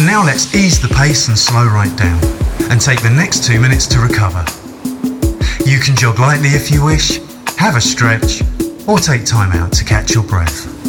now let's ease the pace and slow right down, and take the next 2 minutes to recover. You can jog lightly if you wish, have a stretch, or take time out to catch your breath.